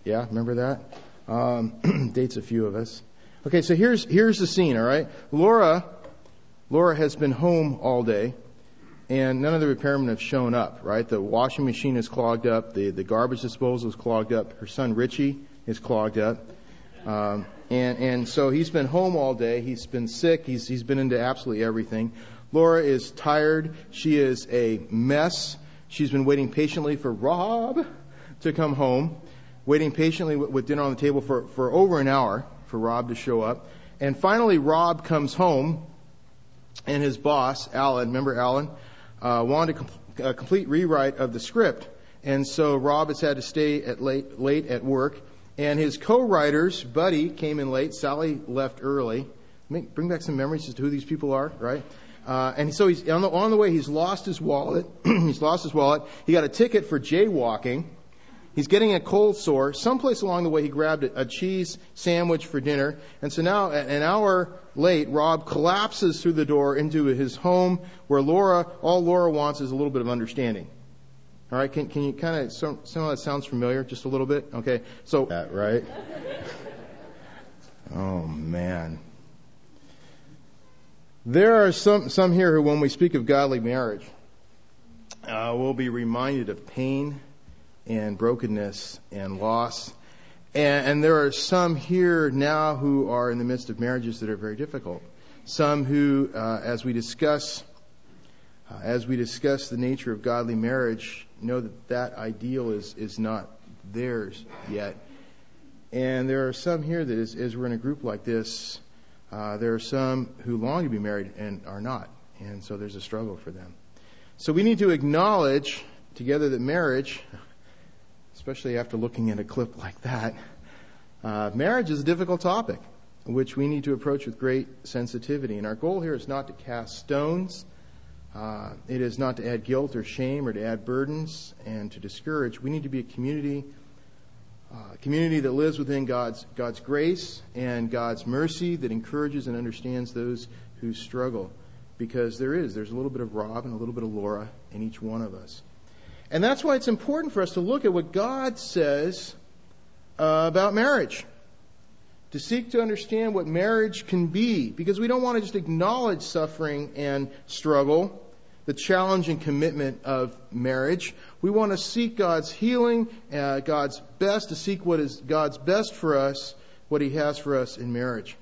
Yeah, remember that? Dates a few of us. Okay, so here's the scene, all right? Laura has been home all day, and none of the repairmen have shown up, right? The washing machine is clogged up. The garbage disposal is clogged up. Her son, Richie, is clogged up. And so he's been home all day. He's been sick. He's been into absolutely everything. Laura is tired. She is a mess. She's been waiting patiently for Rob to come home, waiting patiently with dinner on the table for over an hour for Rob to show up. And finally, Rob comes home, and his boss, Alan, remember Alan, wanted a complete rewrite of the script. And so Rob has had to stay late at work. And his co-writers, Buddy, came in late. Sally left early. Bring back some memories as to who these people are, right? And so he's on the way. He's lost his wallet. He got a ticket for jaywalking. He's getting a cold sore. Someplace along the way, he grabbed a cheese sandwich for dinner. And so now, an hour late, Rob collapses through the door into his home, where all Laura wants is a little bit of understanding. All right, can you kind of, some of that sounds familiar, just a little bit? Okay, so, right? Oh, man. There are some here who, when we speak of godly marriage, will be reminded of pain and brokenness and loss. And there are some here now who are in the midst of marriages that are very difficult. Some who, as we discuss the nature of godly marriage, know that ideal is not theirs yet. And there are some here that, as we're in a group like this, there are some who long to be married and are not. And so there's a struggle for them. So we need to acknowledge together that marriage, especially after looking at a clip like that, marriage is a difficult topic, which we need to approach with great sensitivity. And our goal here is not to cast stones. It is not to add guilt or shame or to add burdens and to discourage. We need to be a community that lives within God's grace and God's mercy, that encourages and understands those who struggle. Because there's a little bit of Rob and a little bit of Laura in each one of us. And that's why it's important for us to look at what God says about marriage. To seek to understand what marriage can be. Because we don't want to just acknowledge suffering and struggle, the challenge and commitment of marriage. We want to seek God's healing, God's best, to seek what is God's best for us, what He has for us in marriage.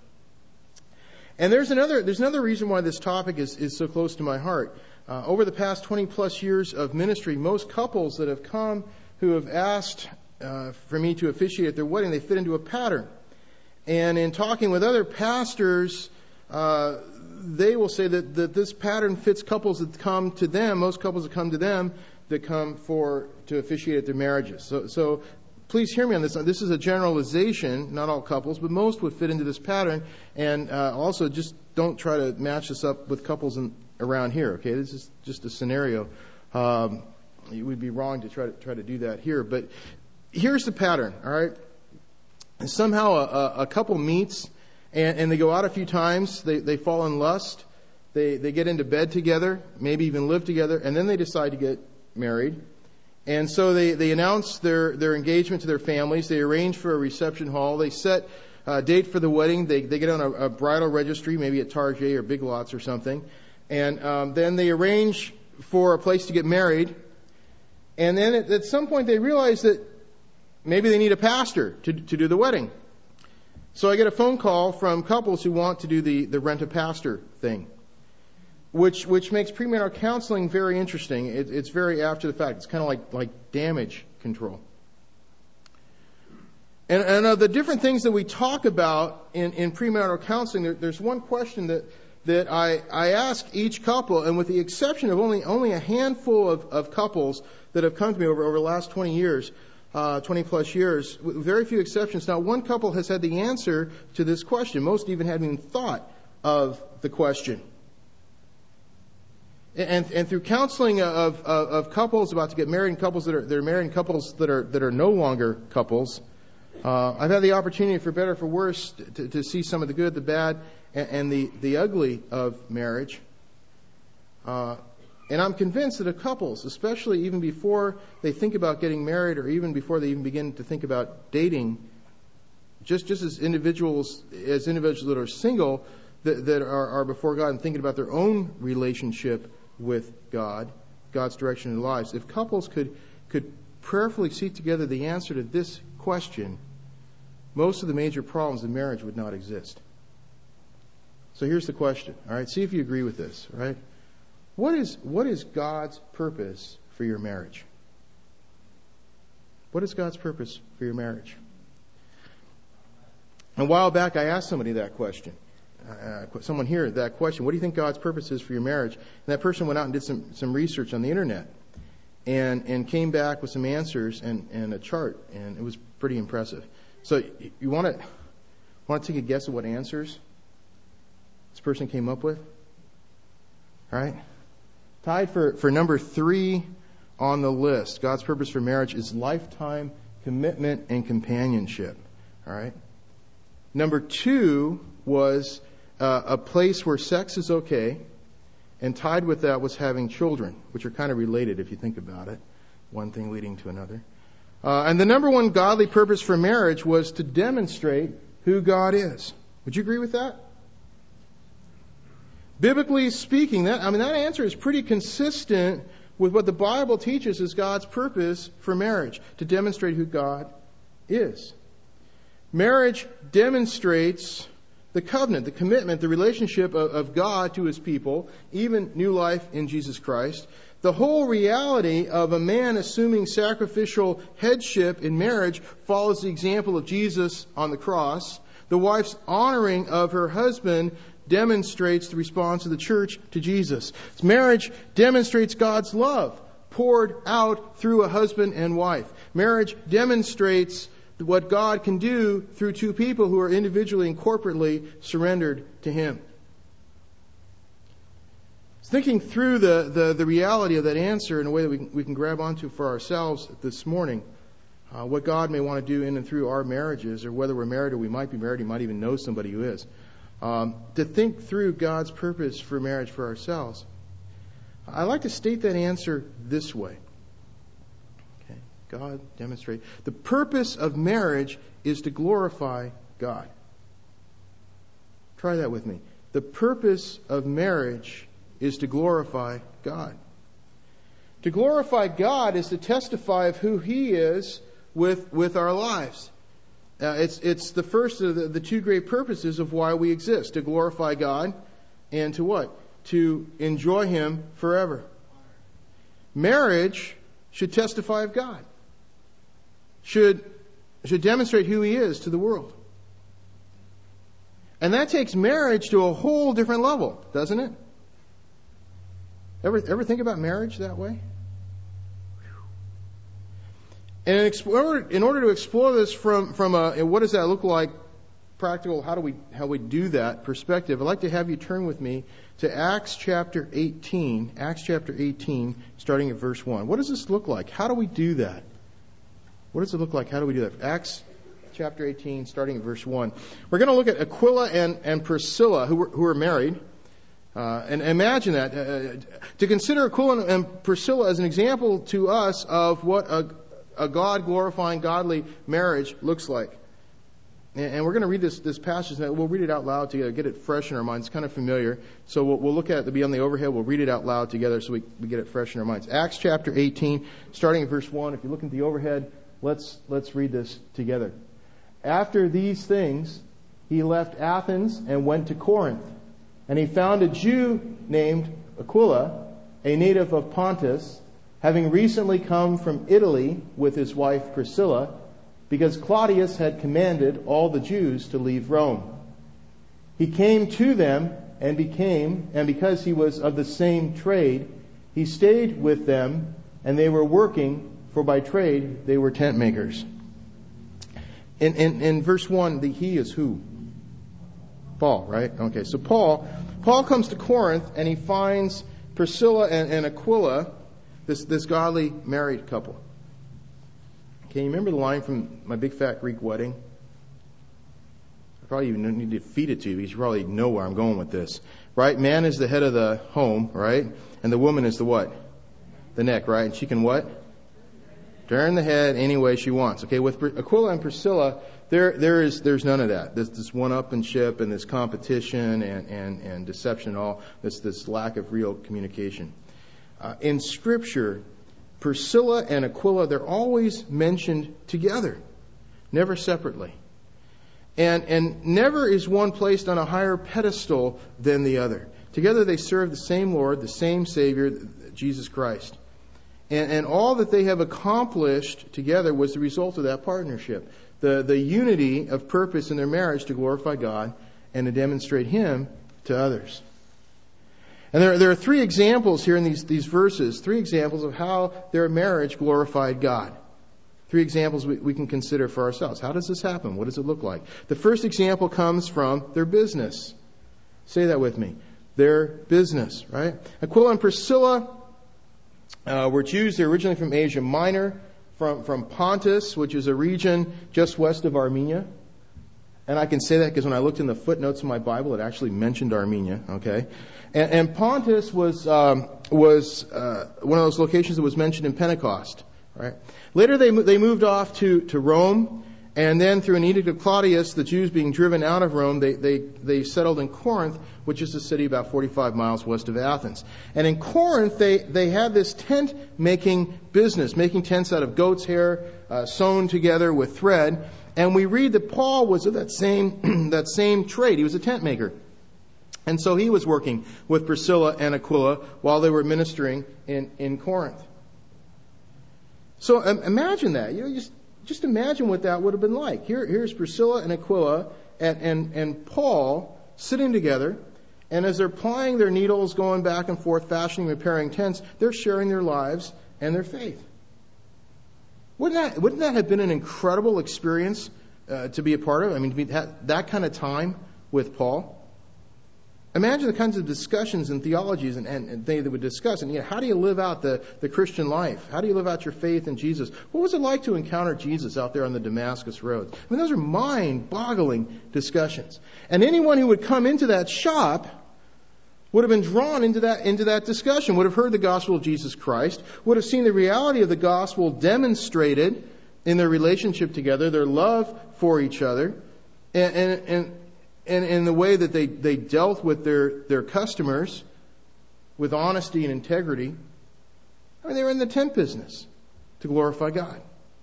And there's another reason why this topic is so close to my heart. Over the past 20 plus years of ministry, most couples that have come who have asked for me to officiate their wedding, they fit into a pattern. And in talking with other pastors, they will say that this pattern fits couples that come to them, most couples that come to them, that come to officiate their marriages. So please hear me on this. This is a generalization, not all couples, but most would fit into this pattern. And also, just don't try to match this up with couples around here, okay? This is just a scenario. It would be wrong to try to do that here. But here's the pattern, all right? And somehow a couple meets, and they go out a few times. They fall in lust. They get into bed together, maybe even live together, and then they decide to get married. And so they announce their engagement to their families. They arrange for a reception hall. They set a date for the wedding. They get on a bridal registry, maybe at Target or Big Lots or something. And then they arrange for a place to get married. And then at some point they realize that maybe they need a pastor to do the wedding. So I get a phone call from couples who want to do the rent-a-pastor thing, which makes premarital counseling very interesting. It's very after the fact. It's kind of like damage control. And of the different things that we talk about in premarital counseling, there's one question that I ask each couple, and with the exception of only a handful of couples that have come to me over the last 20 years, 20 plus years, with very few exceptions. Now, one couple has had the answer to this question. Most even hadn't even thought of the question. And through counseling of couples about to get married, and couples that are married, and couples that are no longer couples, I've had the opportunity, for better or for worse, to see some of the good, the bad, and the ugly of marriage. And I'm convinced that couples, especially even before they think about getting married or even before they even begin to think about dating, just as individuals that are single, that are before God and thinking about their own relationship with God, God's direction in their lives, if couples could prayerfully seek together the answer to this question, most of the major problems in marriage would not exist. So here's the question. All right, see if you agree with this. All right, what is God's purpose for your marriage? What is God's purpose for your marriage? A while back, I asked somebody that question. Someone here that question. What do you think God's purpose is for your marriage? And that person went out and did some research on the internet, and came back with some answers and a chart, and it was pretty impressive. So you want to take a guess at what answers this person came up with? All right, tied for number 3 on the list. God's purpose for marriage is lifetime commitment and companionship. All right. Number 2 was a place where sex is okay, and tied with that was having children, which are kind of related if you think about it, one thing leading to another. And the number 1 godly purpose for marriage was to demonstrate who God is. Would you agree with that? Biblically speaking, that answer is pretty consistent with what the Bible teaches is God's purpose for marriage, to demonstrate who God is. Marriage demonstrates the covenant, the commitment, the relationship of God to His people, even new life in Jesus Christ. The whole reality of a man assuming sacrificial headship in marriage follows the example of Jesus on the cross. The wife's honoring of her husband demonstrates the response of the church to Jesus. Marriage demonstrates God's love poured out through a husband and wife. Marriage demonstrates what God can do through 2 people who are individually and corporately surrendered to Him. Thinking through the reality of that answer in a way that we can grab onto for ourselves this morning, what God may want to do in and through our marriages, or whether we're married or we might be married, you might even know somebody who is, to think through God's purpose for marriage for ourselves. I like to state that answer this way. God demonstrate. The purpose of marriage is to glorify God. Try that with me. The purpose of marriage is to glorify God. To glorify God is to testify of who He is with our lives. It's the first of the 2 great purposes of why we exist. To glorify God and to what? To enjoy Him forever. Marriage should testify of God. Should demonstrate who He is to the world. And that takes marriage to a whole different level, doesn't it? Ever think about marriage that way? And in order to explore this from a what does that look like, practical, how we do that perspective, I'd like to have you turn with me to Acts chapter 18. Acts chapter 18, starting at verse 1. What does this look like? How do we do that? What does it look like? How do we do that? Acts chapter 18, starting at verse 1. We're going to look at Aquila and Priscilla, who are married. And imagine that. To consider Aquila and Priscilla as an example to us of what a God-glorifying, godly marriage looks like. And we're going to read this passage. We'll read it out loud together, get it fresh in our minds. It's kind of familiar. So we'll look at it. It'll be on the overhead. We'll read it out loud together so we get it fresh in our minds. Acts chapter 18, starting at verse 1. If you look at the overhead, let's read this together. After these things, he left Athens and went to Corinth. And he found a Jew named Aquila, a native of Pontus, having recently come from Italy with his wife Priscilla, because Claudius had commanded all the Jews to leave Rome. He came to them and because he was of the same trade, he stayed with them, and they were working, for by trade they were tent makers. In verse 1, the he is who? Paul, right? Okay, so Paul comes to Corinth, and he finds Priscilla and Aquila, this godly married couple. Okay, you remember the line from My Big Fat Greek Wedding? I probably even need to feed it to you because you probably know where I'm going with this. right? Man is the head of the home, right? And the woman is the what? The neck, right? And she can what? Turn the head any way she wants. Okay, with Aquila and Priscilla, there's none of that. This one-upmanship and this competition and deception and all. This lack of real communication. In Scripture, Priscilla and Aquila, they're always mentioned together, never separately. And never is one placed on a higher pedestal than the other. Together they serve the same Lord, the same Savior, Jesus Christ. And all that they have accomplished together was the result of that partnership. The unity of purpose in their marriage to glorify God and to demonstrate Him to others. And there are three examples here in these verses, three examples of how their marriage glorified God. Three examples we can consider for ourselves. How does this happen? What does it look like? The first example comes from their business. Say that with me. Their business, right? Aquila and Priscilla were Jews. They're originally from Asia Minor, from Pontus, which is a region just west of Armenia. And I can say that because when I looked in the footnotes of my Bible, it actually mentioned Armenia. Okay, and Pontus was one of those locations that was mentioned in Pentecost. Right. Later, they moved off to Rome, and then through an edict of Claudius, the Jews being driven out of Rome, they settled in Corinth, which is a city about 45 miles west of Athens. And in Corinth, they had this tent making business, making tents out of goat's hair, sewn together with thread. And we read that Paul was of that same trade. He was a tent maker. And so he was working with Priscilla and Aquila while they were ministering in Corinth. So imagine that. Just imagine what that would have been like. Here's Priscilla and Aquila and Paul sitting together, and as they're plying their needles, going back and forth, fashioning, repairing tents, they're sharing their lives and their faith. Wouldn't that have been an incredible experience to be a part of? I mean, to be that kind of time with Paul. Imagine the kinds of discussions and theologies and things that would discuss. And how do you live out the Christian life? How do you live out your faith in Jesus? What was it like to encounter Jesus out there on the Damascus road? I mean, those are mind-boggling discussions. And anyone who would come into that shop would have been drawn into that discussion, would have heard the gospel of Jesus Christ, would have seen the reality of the gospel demonstrated in their relationship together, their love for each other, and in the way that they dealt with their customers with honesty and integrity. I mean, they were in the tent business to glorify God.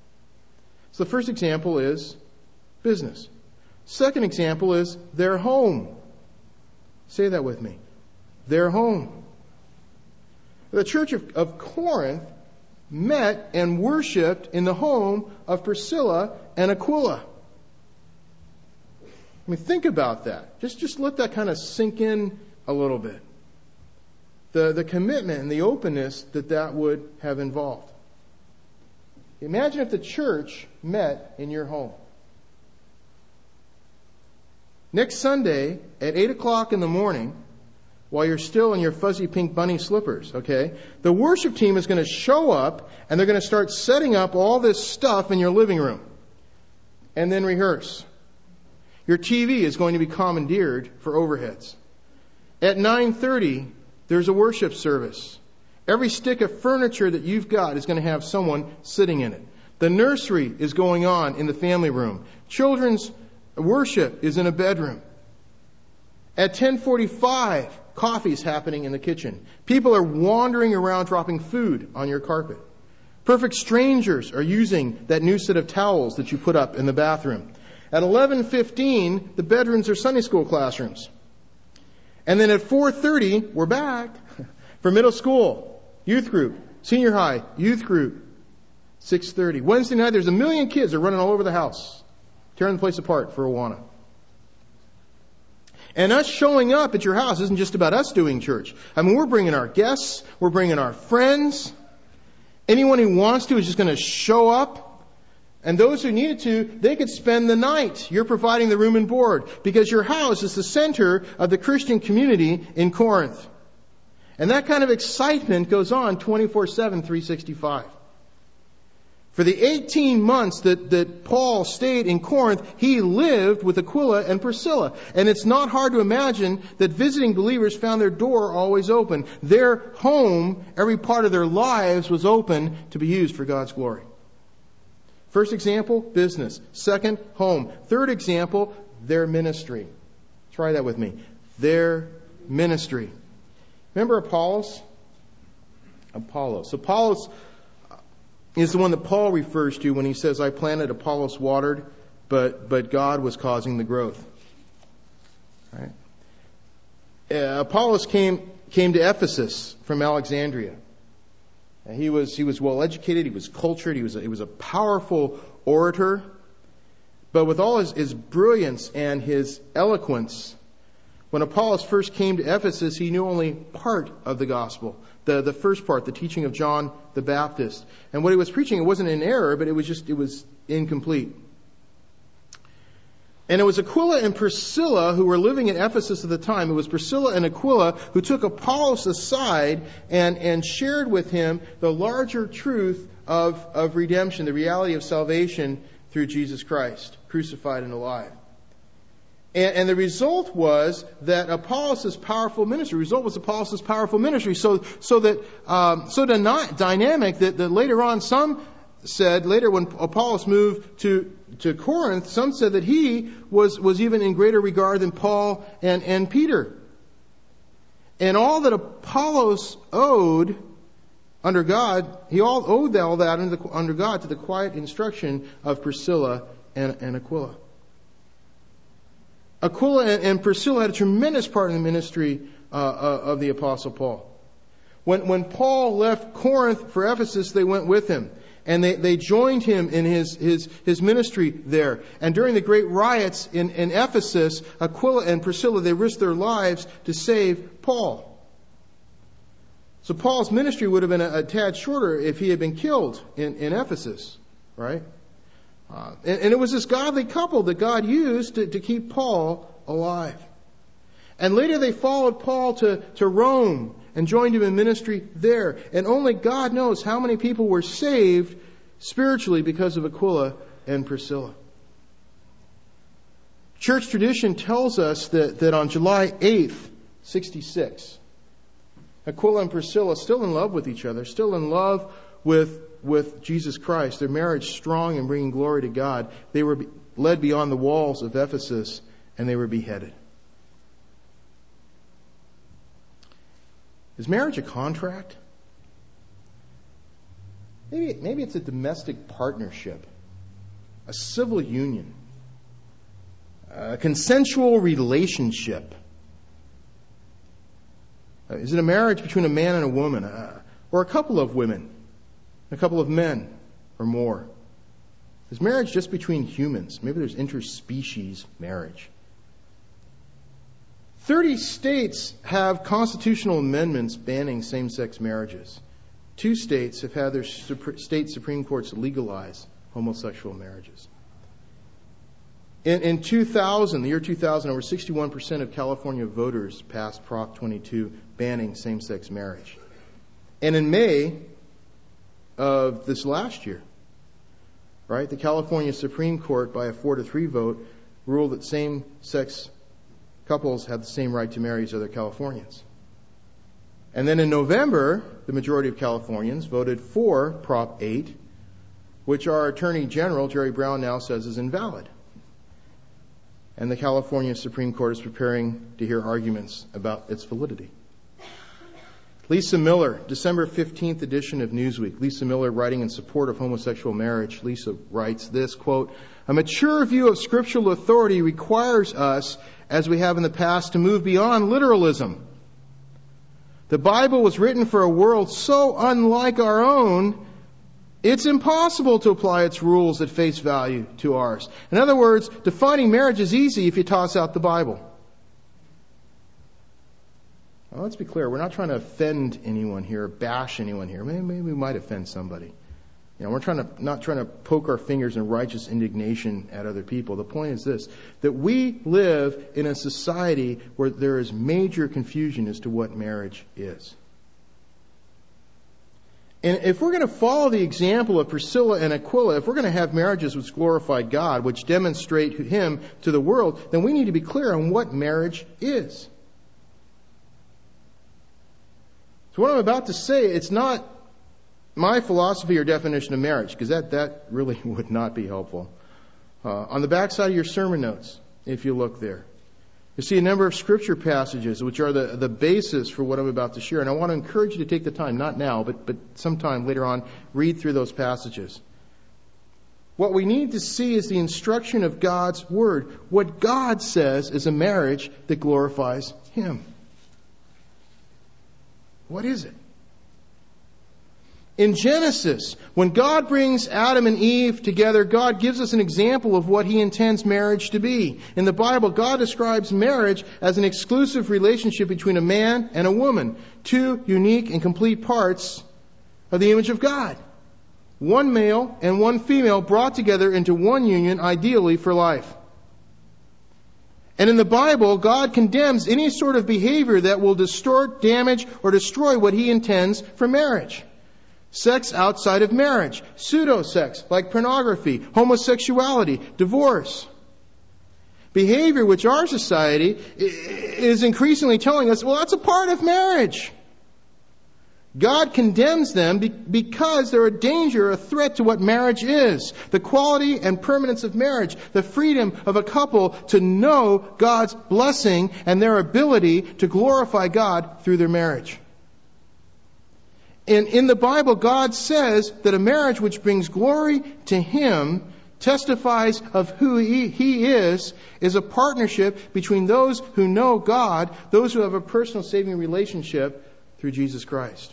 So the first example is business. Second example is their home. Say that with me. Their home. The church of Corinth met and worshipped in the home of Priscilla and Aquila. I mean, think about that. Just let that kind of sink in a little bit. The commitment and the openness that would have involved. Imagine if the church met in your home. Next Sunday at 8 o'clock in the morning, while you're still in your fuzzy pink bunny slippers, okay, the worship team is going to show up and they're going to start setting up all this stuff in your living room and then rehearse. Your TV is going to be commandeered for overheads. At 9:30, there's a worship service. Every stick of furniture that you've got is going to have someone sitting in it. The nursery is going on in the family room. Children's worship is in a bedroom. At 10:45, coffee's happening in the kitchen. People are wandering around dropping food on your carpet. Perfect strangers are using that new set of towels that you put up in the bathroom. At 11:15, the bedrooms are Sunday school classrooms. And then at 4:30, we're back for middle school, youth group, senior high, youth group. 6:30. Wednesday night, there's 1 million kids that are running all over the house, tearing the place apart for Awana. And us showing up at your house isn't just about us doing church. I mean, we're bringing our guests, we're bringing our friends. Anyone who wants to is just going to show up. And those who needed to, they could spend the night. You're providing the room and board because your house is the center of the Christian community in Corinth. And that kind of excitement goes on 24/7, 365. For the 18 months that Paul stayed in Corinth, he lived with Aquila and Priscilla. And it's not hard to imagine that visiting believers found their door always open. Their home, every part of their lives was open to be used for God's glory. First example, business. Second, home. Third example, their ministry. Try that with me. Their ministry. Remember Apollos? Apollos is the one that Paul refers to when he says, I planted, Apollos watered, but God was causing the growth. Right? Apollos came to Ephesus from Alexandria. He was well educated, he was cultured, he was a powerful orator. But with all his brilliance and his eloquence, when Apollos first came to Ephesus, he knew only part of the gospel. The first part, the teaching of John the Baptist. And what he was preaching, it wasn't in error, but it was incomplete. And it was Aquila and Priscilla who were living in Ephesus at the time. It was Priscilla and Aquila who took Apollos aside and shared with him the larger truth of redemption, the reality of salvation through Jesus Christ, crucified and alive. And the result was that Apollos' powerful ministry. The result was Apollos' powerful ministry. So dynamic that later on some said, later when Apollos moved to Corinth, some said that he was even in greater regard than Paul and Peter. And all that Apollos owed under God, he owed all that under God to the quiet instruction of Priscilla and Aquila. Aquila and Priscilla had a tremendous part in the ministry of the Apostle Paul. When Paul left Corinth for Ephesus, they went with him. And they joined him in his ministry there. And during the great riots in Ephesus, Aquila and Priscilla, they risked their lives to save Paul. So Paul's ministry would have been a tad shorter if he had been killed in Ephesus, right? And it was this godly couple that God used to keep Paul alive. And later they followed Paul to Rome and joined him in ministry there. And only God knows how many people were saved spiritually because of Aquila and Priscilla. Church tradition tells us that on July 8th, 66, Aquila and Priscilla, still in love with each other, still in love with Jesus Christ, their marriage strong and bringing glory to God, they were led beyond the walls of Ephesus and they were beheaded. Is marriage a contract? Maybe it's a domestic partnership, a civil union, a consensual relationship. Is it a marriage between a man and a woman, or a couple of women, a couple of men, or more? Is marriage just between humans? Maybe there's interspecies marriage. 30 states have constitutional amendments banning same-sex marriages. 2 states have had their state Supreme Courts legalize homosexual marriages. In 2000, the year 2000, over 61% of California voters passed Prop 22 banning same-sex marriage. And in May of this last year, right, the California Supreme Court, by a 4-3 vote, ruled that same-sex couples have the same right to marry as other Californians. And then in November, the majority of Californians voted for Prop 8, which our Attorney General, Jerry Brown, now says is invalid. And the California Supreme Court is preparing to hear arguments about its validity. Lisa Miller, December 15th edition of Newsweek. Lisa Miller, writing in support of homosexual marriage. Lisa writes this, quote, "A mature view of scriptural authority requires us, as we have in the past, to move beyond literalism. The Bible was written for a world so unlike our own, it's impossible to apply its rules at face value to ours." In other words, defining marriage is easy if you toss out the Bible. Well, let's be clear. We're not trying to offend anyone here, bash anyone here. Maybe we might offend somebody. We're not trying to poke our fingers in righteous indignation at other people. The point is this, that we live in a society where there is major confusion as to what marriage is. And if we're going to follow the example of Priscilla and Aquila, if we're going to have marriages which glorify God, which demonstrate Him to the world, then we need to be clear on what marriage is. So what I'm about to say, it's not my philosophy or definition of marriage, because that really would not be helpful. On the back side of your sermon notes, if you look there, you see a number of scripture passages which are the basis for what I'm about to share. And I want to encourage you to take the time, not now, but sometime later on, read through those passages. What we need to see is the instruction of God's Word. What God says is a marriage that glorifies Him. What is it? In Genesis, when God brings Adam and Eve together, God gives us an example of what He intends marriage to be. In the Bible, God describes marriage as an exclusive relationship between a man and a woman, two unique and complete parts of the image of God. One male and one female brought together into one union, ideally for life. And in the Bible, God condemns any sort of behavior that will distort, damage, or destroy what He intends for marriage. Sex outside of marriage, pseudo-sex like pornography, homosexuality, divorce. Behavior which our society is increasingly telling us, well, that's a part of marriage. God condemns them because they're a danger, a threat to what marriage is. The quality and permanence of marriage, the freedom of a couple to know God's blessing and their ability to glorify God through their marriage. And in the Bible, God says that a marriage which brings glory to Him, testifies of who He is a partnership between those who know God, those who have a personal saving relationship through Jesus Christ.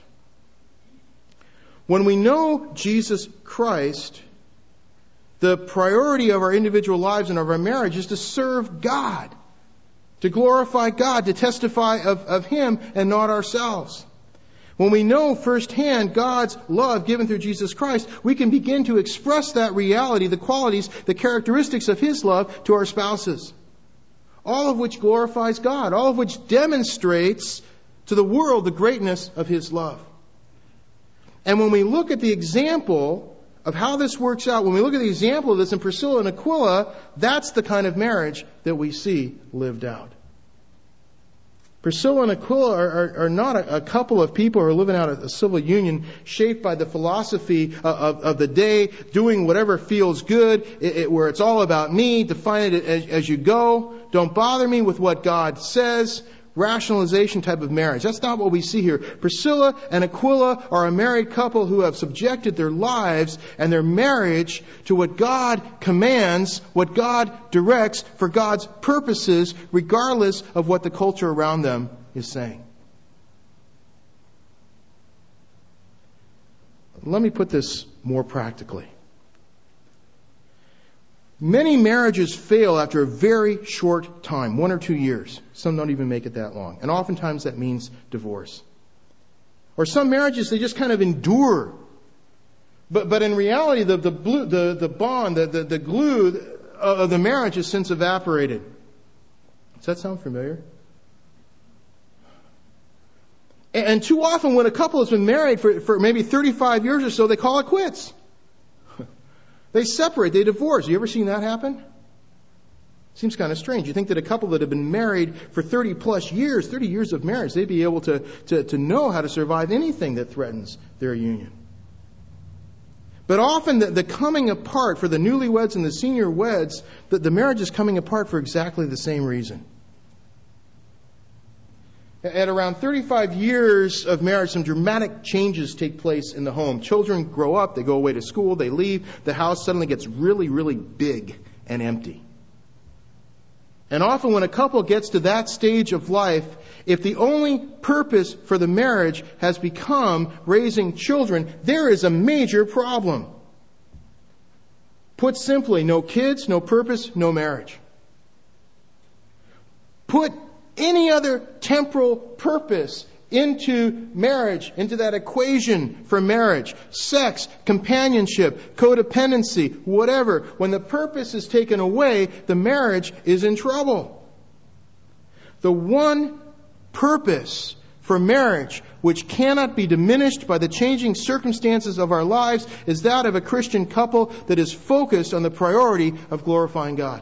When we know Jesus Christ, the priority of our individual lives and of our marriage is to serve God, to glorify God, to testify of Him and not ourselves. When we know firsthand God's love given through Jesus Christ, we can begin to express that reality, the qualities, the characteristics of His love to our spouses. All of which glorifies God, all of which demonstrates to the world the greatness of His love. And when we look at the example of how this works out, when we look at the example of this in Priscilla and Aquila, that's the kind of marriage that we see lived out. Priscilla and Aquila are not a couple of people who are living out a civil union shaped by the philosophy of the day, doing whatever feels good, where it's all about me, define it as you go, don't bother me with what God says, rationalization type of marriage. That's not what we see here. Priscilla and Aquila are a married couple who have subjected their lives and their marriage to what God commands, what God directs for God's purposes, regardless of what the culture around them is saying. Let me put this more practically. Many marriages fail after a very short time, 1 or 2 years. Some don't even make it that long. And oftentimes that means divorce. Or some marriages, they just kind of endure. But in reality, the bond, the glue of the marriage has since evaporated. Does that sound familiar? And too often when a couple has been married for maybe 35 years or so, they call it quits. They separate, they divorce. You ever seen that happen? Seems kind of strange. You think that a couple that have been married for 30 plus years, 30 years of marriage, they'd be able to know how to survive anything that threatens their union. But often the coming apart for the newlyweds and the senior weds, the marriage is coming apart for exactly the same reason. At around 35 years of marriage, some dramatic changes take place in the home. Children grow up, they go away to school, they leave. The house suddenly gets really, really big and empty. And often when a couple gets to that stage of life, if the only purpose for the marriage has become raising children, there is a major problem. Put simply, no kids, no purpose, no marriage. Put any other temporal purpose into marriage, into that equation for marriage, sex, companionship, codependency, whatever. When the purpose is taken away, the marriage is in trouble. The one purpose for marriage, which cannot be diminished by the changing circumstances of our lives, is that of a Christian couple that is focused on the priority of glorifying God.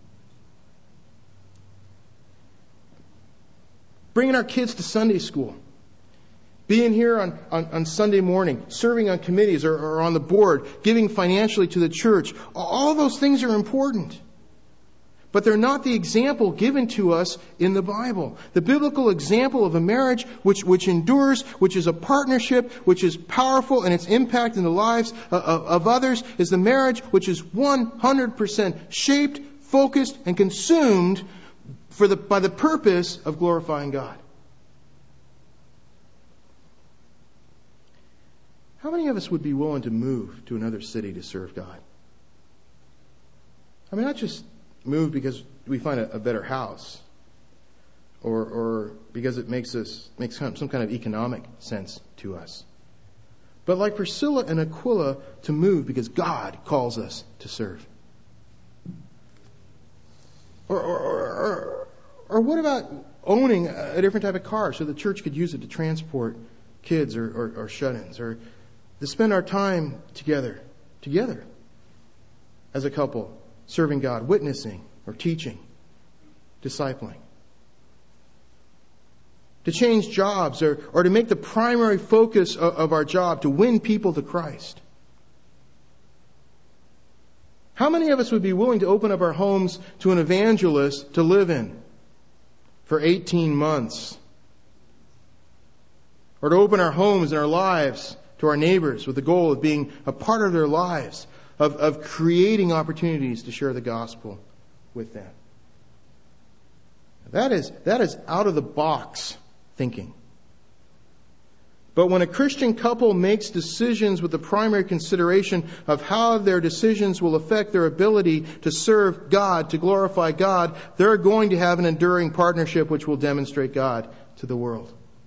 Bringing our kids to Sunday school, being here on Sunday morning, serving on committees or on the board, giving financially to the church, all those things are important. But they're not the example given to us in the Bible. The biblical example of a marriage which endures, which is a partnership, which is powerful in its impact in the lives of others, is the marriage which is 100% shaped, focused, and consumed by the purpose of glorifying God. How many of us would be willing to move to another city to serve God? I mean, not just move because we find a better house or because it makes some kind of economic sense to us. But like Priscilla and Aquila, to move because God calls us to serve. Or what about owning a different type of car so the church could use it to transport kids or shut-ins, or to spend our time together as a couple, serving God, witnessing or teaching, discipling. To change jobs or to make the primary focus of our job to win people to Christ. How many of us would be willing to open up our homes to an evangelist to live in for 18 months? Or to open our homes and our lives to our neighbors with the goal of being a part of their lives, of creating opportunities to share the gospel with them. That is out of the box thinking. But when a Christian couple makes decisions with the primary consideration of how their decisions will affect their ability to serve God, to glorify God, they're going to have an enduring partnership which will demonstrate God to the world.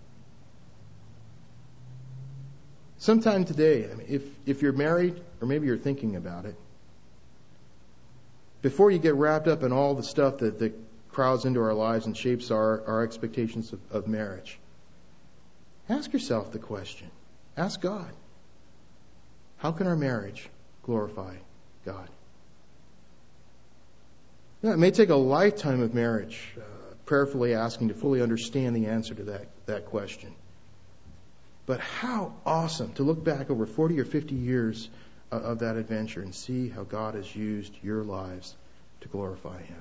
Sometime today, if you're married, or maybe you're thinking about it, before you get wrapped up in all the stuff that crowds into our lives and shapes our expectations of marriage, ask yourself the question. Ask God, how can our marriage glorify God? Now, it may take a lifetime of marriage, prayerfully asking to fully understand the answer to that question. But how awesome to look back over 40 or 50 years of that adventure and see how God has used your lives to glorify Him.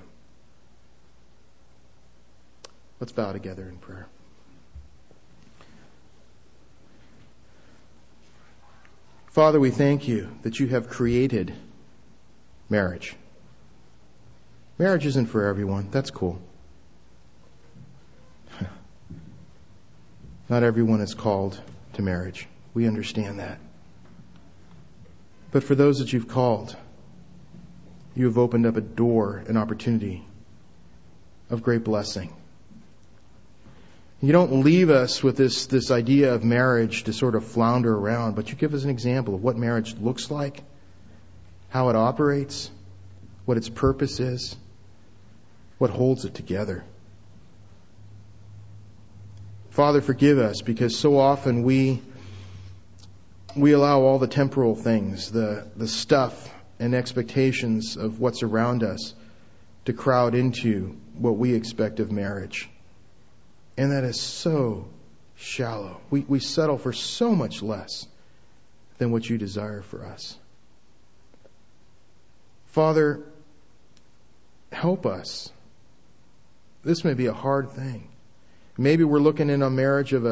Let's bow together in prayer. Father, we thank you that you have created marriage. Marriage isn't for everyone. That's cool. Not everyone is called to marriage. We understand that. But for those that you've called, you have opened up a door, an opportunity of great blessing. You don't leave us with this idea of marriage to sort of flounder around, but you give us an example of what marriage looks like, how it operates, what its purpose is, what holds it together. Father, forgive us because so often we allow all the temporal things, the stuff and expectations of what's around us to crowd into what we expect of marriage. And that is so shallow. We settle for so much less than what you desire for us. Father, help us. This may be a hard thing. Maybe we're looking in on marriage of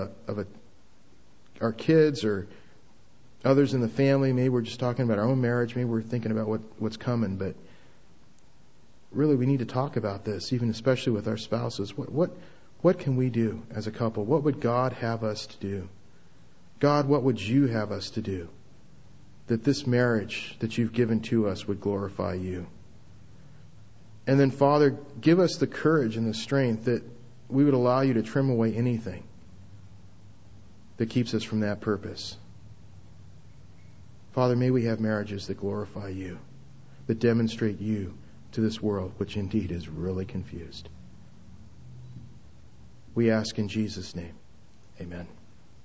our kids or others in the family. Maybe we're just talking about our own marriage. Maybe we're thinking about what's coming. But really, we need to talk about this, even especially with our spouses. What can we do as a couple? What would God have us to do? God, what would you have us to do? That this marriage that you've given to us would glorify you. And then, Father, give us the courage and the strength that we would allow you to trim away anything that keeps us from that purpose. Father, may we have marriages that glorify you, that demonstrate you to this world, which indeed is really confused. We ask in Jesus' name. Amen.